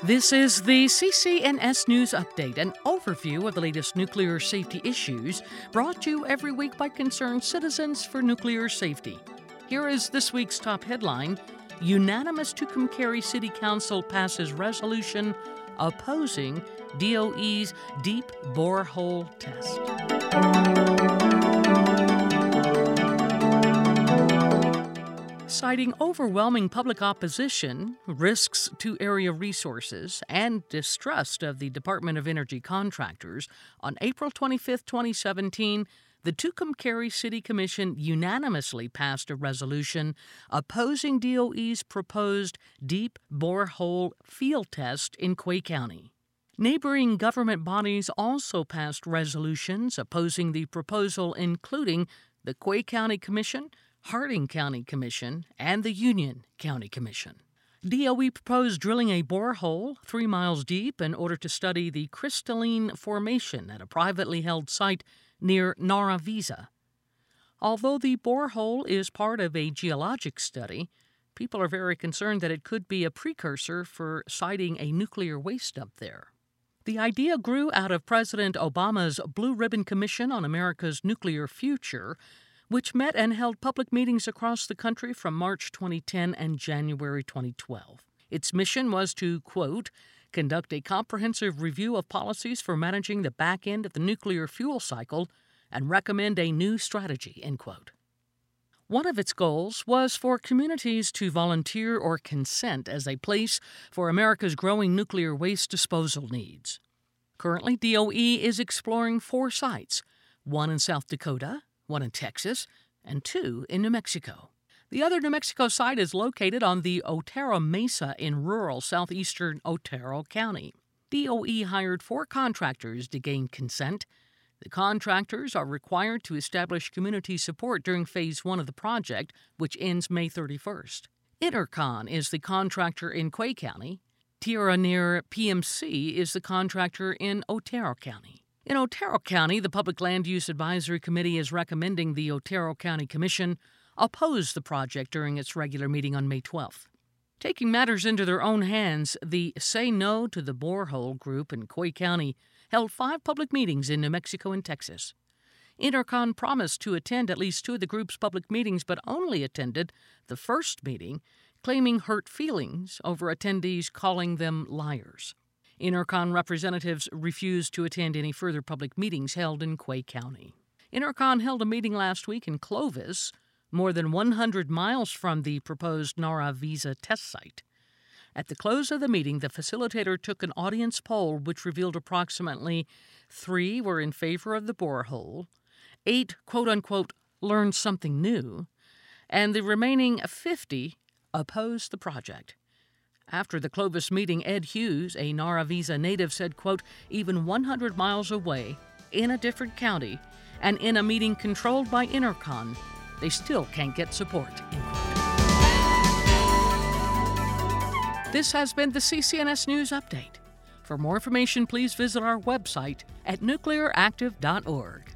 This is the CCNS News Update, an overview of the latest nuclear safety issues, brought to you every week by concerned citizens for nuclear safety. Here is this week's top headline: Unanimous Tucumcari City Council passes resolution opposing DOE's deep borehole test. Citing overwhelming public opposition, risks to area resources, and distrust of the Department of Energy contractors, on April 25, 2017, the Tucumcari City Commission unanimously passed a resolution opposing DOE's proposed deep borehole field test in Quay County. Neighboring government bodies also passed resolutions opposing the proposal, including the Quay County Commission, Harding County Commission, and the Union County Commission. DOE proposed drilling a borehole 3 miles deep in order to study the crystalline formation at a privately held site near Naravisa. Although the borehole is part of a geologic study, people are very concerned that it could be a precursor for siting a nuclear waste dump there. The idea grew out of President Obama's Blue Ribbon Commission on America's Nuclear Future, which met and held public meetings across the country from March 2010 and January 2012. Its mission was to, quote, conduct a comprehensive review of policies for managing the back end of the nuclear fuel cycle and recommend a new strategy, end quote. One of its goals was for communities to volunteer or consent as a place for America's growing nuclear waste disposal needs. Currently, DOE is exploring 4 sites, 1 in South Dakota, 1 in Texas, and 2 in New Mexico. The other New Mexico site is located on the Otero Mesa in rural southeastern Otero County. DOE hired 4 contractors to gain consent. The contractors are required to establish community support during Phase 1 of the project, which ends May 31st. Intercon is the contractor in Quay County. Tierra Near PMC is the contractor in Otero County. In Otero County, the Public Land Use Advisory Committee is recommending the Otero County Commission oppose the project during its regular meeting on May 12th. Taking matters into their own hands, the Say No to the Borehole group in Quay County held 5 public meetings in New Mexico and Texas. Intercon promised to attend at least 2 of the group's public meetings, but only attended the first meeting, claiming hurt feelings over attendees calling them liars. Intercon representatives refused to attend any further public meetings held in Quay County. Intercon held a meeting last week in Clovis, more than 100 miles from the proposed Naravisa test site. At the close of the meeting, the facilitator took an audience poll which revealed approximately 3 were in favor of the borehole, 8, quote-unquote, learned something new, and the remaining 50 opposed the project. After the Clovis meeting, Ed Hughes, a Naravisa native, said, quote, even 100 miles away, in a different county, and in a meeting controlled by Intercon, they still can't get support, end quote. This has been the CCNS News Update. For more information, please visit our website at nuclearactive.org.